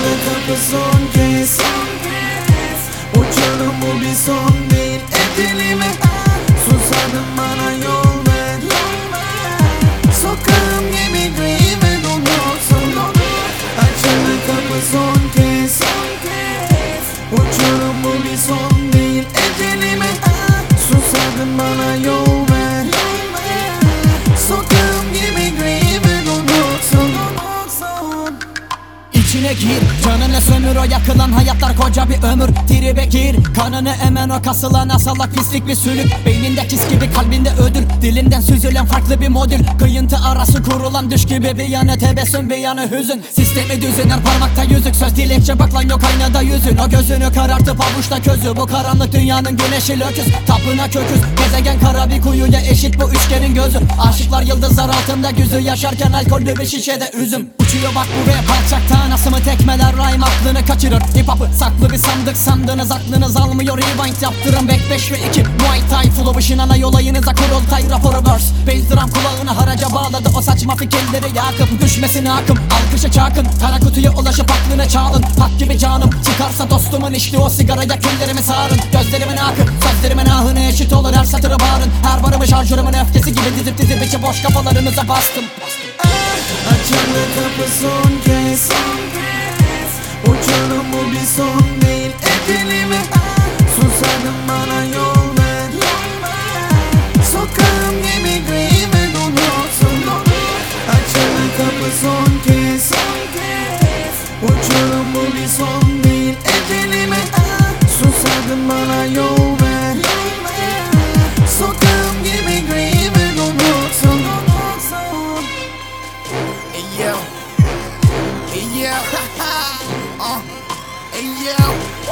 Açıldı kapı son kez. Uçurum bu bir son değil. Ecelime susadım, bana yol ver. Sokağım gibi gri ve donuksun. Açıldı kapı son kez. Uçurum bu bir son değil. Ecelime susadım, bana yol ver. Sokağım gibi gri ve donuksun. İçine gir, canını sömür, o yakılan hayatlar koca bir ömür. Tribe gir, kanını emen o kasılan asalak pislik bir sülük. Beyninde kis gibi, kalbinde ödül, dilinden süzülen farklı bir modül. Kıyıntı arası kurulan düş gibi, bir yanı tebessüm bir yanı hüzün. Sistemi düzener parmakta yüzük, söz dilekçe bak lan yok aynada yüzün. O gözünü karartıp avuçta közü, bu karanlık dünyanın güneşi löküz. Tapına köküz, gezegen kara bir kuyuya eşit bu üçgenin gözü. Aşıklar yıldızlar altında güzü, yaşarken alkollü bir şişede üzüm. Uçuyor bak bu rap alçaktan, asımı tekmeler rhyme aklını kaçırır. Hip hop'ı saklı bir sandık sandınız, aklınız almıyor, rewind yaptırın. Back 5 ve 2 Muay Thai flow ışınana yolayınıza kurultay raporu verse. Bass drum kulağını haraca bağladı, o saçma fikirleri yakıp düşmesin akım. Alkışa çakın, kara kutuya ulaşıp aklını çalın. Hak gibi canım çıkarsa dostumun içti o sigaraya küllerimi sarın. Gözlerimin akı, sözlerimin ahını eşit olur, her satırı bağırın. Her barımı şarjörümün öfkesi gibi dizip içi boş kafalarınıza bastım. Açıldı kapı son kez. Uçurum bu bir son değil. Ecelime susadım, bana yol ver. Sokağım gibi gri ve donuksun. Açıldı kapı son kez. Uçurum bu bir son değil. Ecelime susadım, bana yol ver. Sokağım gibi gri ve donuksun. Hey yo, hey yo, hey yo,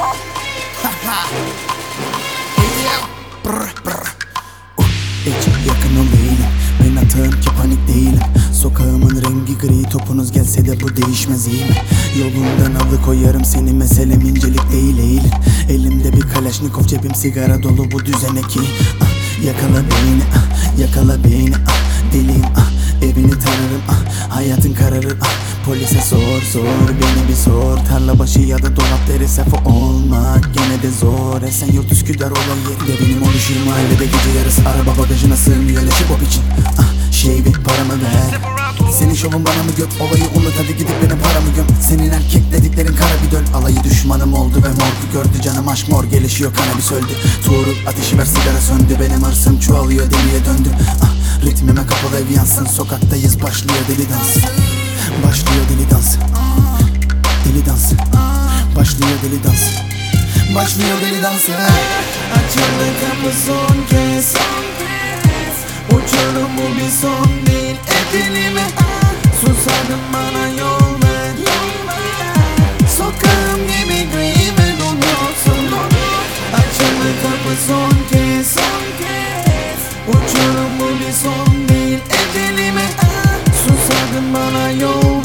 hey yo, brr brr. Hiç yakın ol değilim, ben atığım ki panik değilim. Sokağımın rengi gri, topunuz gelse de bu değişmez iyi mi? Yolundan alıkoyarım seni, meselem incelik değil eğilin. Elimde bir kalaşnikov, cebim sigara dolu bu düzenek iyi. Yakala beni, yakala beni, deliyim, evini tararım, hayatın kararır. Polise sor beni bir sor. Tarla başı ya da dolap deri sefo olmak gene de zor. Esenyurt Üsküdar olan yerinde benim oluşum. Mahallede gece yarısı araba bagajına sığmıyor leşi pop için. Şey bir paramı ver. Senin şovun bana mı gök, olayı unut hadi gidip benim paramı göm. Senin erkek dediklerin kara bir döl. Alayı düşmanım oldu ve morgu gördü, canım aşk mor gelişiyor, kanabis öldü. Tuğrul ateşi ver, sigara söndü, benim hırsım çoğalıyor, deliye döndü. Ritmime kapalı ev yansın, sokaktayız, başlıyor deli dans. Başlıyor deli dans. Deli dans. Başlıyor deli dans. Başlıyor deli dansı. Açıldı kapı son kez. Uçurum bu bir son değil. Ecelime susadım, bana yol ver. Sokağım gibi gri ve donuksun. Açıldı kapı son kez. Uçurum bu bir son değil. Ecelime susadım, bana yol ver.